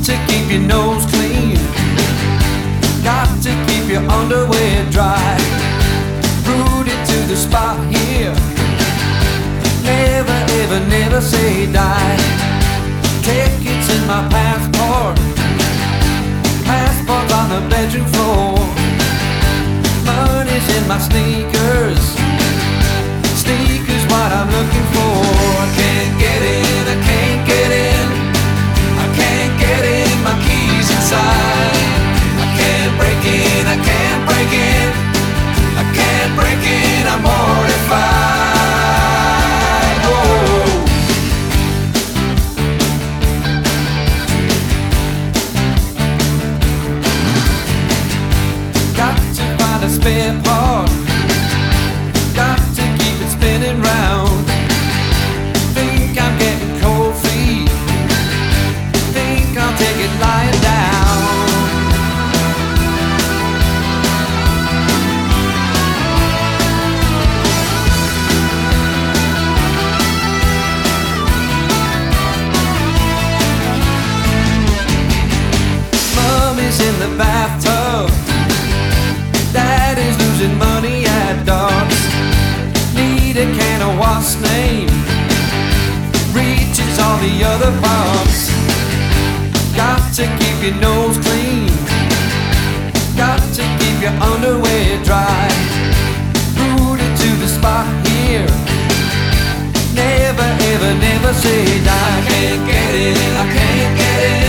to keep your nose clean. Got to keep your underwear dry. Rooted to the spot here. Never, ever, never say die. Tickets in my passport. Passport on the bedroom floor. Money's in my sneakers. Sneakers what I'm looking for. I can't get in, I can't get in. I can't get in, my keys inside. I can't break in, I can't break in. I can't break in, I'm mortified. Oh. Got to find a spare part. Got to keep it spinning round. Think I'm getting cold feet. Think I'll take it lying down. Mommy's in the bathtub. Daddy's losing money at darts. Need a can of what's name. Reaches all the other parts. Got to keep your nose clean. Got to keep your underwear dry. Rooted to the spot here. Never, ever, never say die. I can't get in, I can't get in.